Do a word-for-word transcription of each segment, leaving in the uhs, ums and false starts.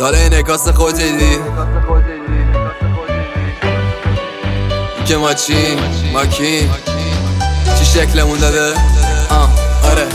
سال انعکاس خودت دی که ما چی؟ ما کی؟ چی شکلمون داده؟ آه آره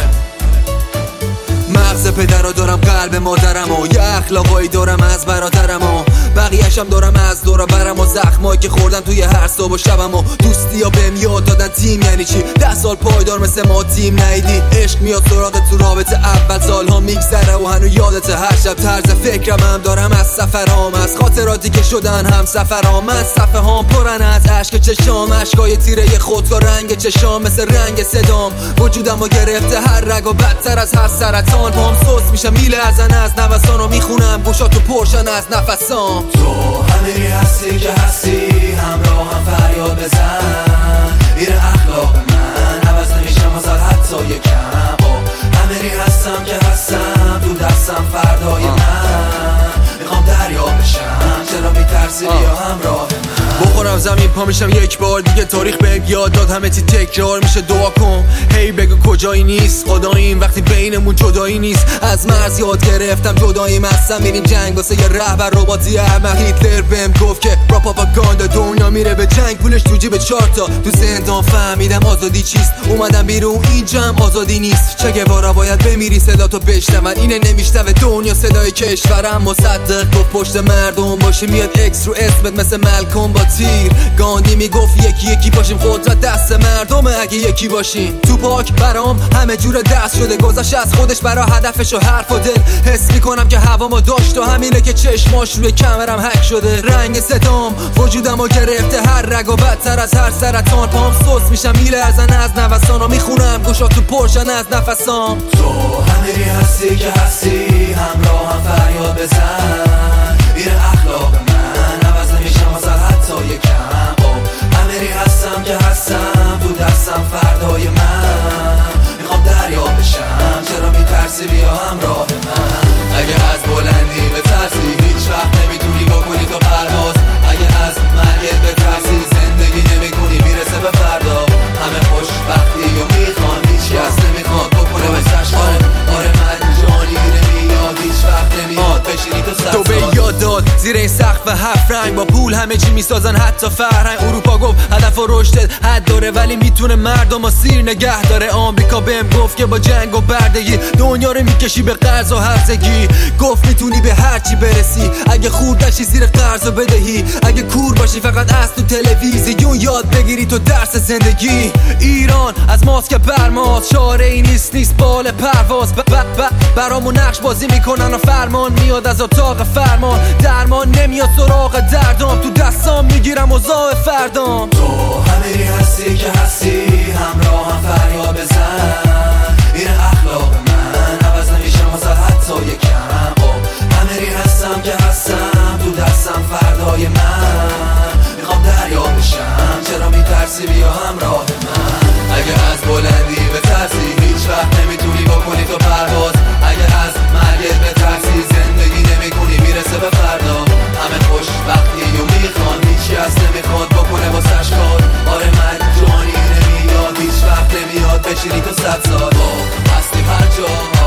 مغز پدرها دارم، قلب مادرم و یه اخلاقایی دارم از برادرم و بقیه‌شم دارم از دورا برم و زخمایی که خوردم توی هر صبح و شبم و دوستی ها بهم یاد دادن تیم یعنی چی. ده سال پایدار مثل ما تیم نیدی، عشق میاد سراغت تو رابطه اول، سالها میگذره و هنو یادت. هر شب طرز فکرم هم دارم از سفرام، از خاطراتی که شدن هم سفرام. من صفحه هام پرن از عشق چشام، عشقای تیره خودکار رنگ چشام مثل رنگ صدام. وجودم و گرفته هر رگ و بدتر از هر سرطان. پام سوس میشه میله ازن از نوسانو میخونم گوشاتو پرشن از نفسام. تو همینی هستی که هستی، همراه هم فریاد بزن. میره اخلاق من عوض نمیشم ازت حتی یکم. همینی هستم که هستم، تو دستم فردای من. میخوام دریا بشم، چرا میترسی بیا همراه من. بخورم زمین پا میشم یک بار دیگه، تاریخ بهم یاد داد همه چی تکرار میشه. دعا کن هی بگو کجایی نیست خداییم وقتی بینمون جدایی نیست. از مرز یاد گرفتم جداییم، هستم میریم جنگ واسه یه رهبر رباتی احمق. هیتلر بهم گفت که را پاپاگاندا دنیا میره به جنگ، پولش تو جیب چارتا. تو زندان فهمیدم آزادی چیست، اومدم بیرون اینجا هم آزادی نیست. چه گوارا باید بمیری صدا تو بشنون، اینه نمیشنوه دنیا صدای کشورم. مصدق گفت پشت مردم باشه میاد اکس رو اسمت مثل ملکم با تیر. گاندی میگفت یکی یکی باشیم، قدرت دست مردمه اگه یکی باشیم. تو پاک برام همه جور دست شده، گذاشت از خودش برا هدفش و حرف و دل. حس میکنم که هوامو داشت و همینه که چشماش روی کمرم هک شده. رنگ صدام وجودمو گرفته هر رگ و بدتر از هر سرطان. پام سوس میشم میله ازن از نوسانو میخونم گوشاتو پرشن از نفسام. تو همینی هستی که هستی، همراه هم فریاد بزن. میره اخلاق من عوض نمیشم ازت حتی یکم. همینی هستم که هستم، تو دستم فردای من. میخوام دریا بشم، چرا میترسی بیا همراه من. اگه از بلندی بترسی هیچ وقت نمیتونی بکنی تو پرواز. اگه از مرگت بترسی زندگی نمیکنی میرسه به فردا. همه خوشبختی و میخوان، هیچ کس نمیخواد بکنه واسش خانه. آره من جانی نمیاد، هیچ وقت نمیاد بشینی تو سر. تو به یاد داد زیر این سقف هفت رنگ، با پول همه چی میسازن حتی فرهنگ. اروپا گفت هدف و رشدت حد داره ولی میتونه مردم سیر نگه داره. آمریکا بهم گفت که با جنگ و بردگی دنیا رو میکشی به قرض و هرزگی. گفت میتونی به هر چی برسی اگه خورد نشی زیر قرض و بدهی. اگه کور باشی فقط از تو تلویزیون یاد بگیری تو درس زندگی. ایران از ماسک برماز، چاره ای نیست نیست بال پرواز. ب ب ب برامون نقش بازی میکنن و فرمان میاد از اتاق فرمان. درمان نمیاد سراغ دردام، تو دستام میگیرم اوضاع فردام. تو همینی هستی که هستی، همراه هم فریاد بزن. میره اخلاق من عوض نمیشم ازت حتی یکم. همینی هستم که هستم، تو دستم فردای من. میخوام دریا بشم، چرا میترسی بیا همراه من. اگه از بلندی بترسی هیچ وقت نمیتونی بکنی تو پرواز. اگه از مرگت بترسی زندگی نمیکنی میرسه به فردا. همه خوشبختی و میخوان، هیچ کس نمیخواد بکنه واسش کار. آره من جانی نمیاد، هیچ وقت نمیاد بشینی تو صد سال. هستیم هر جا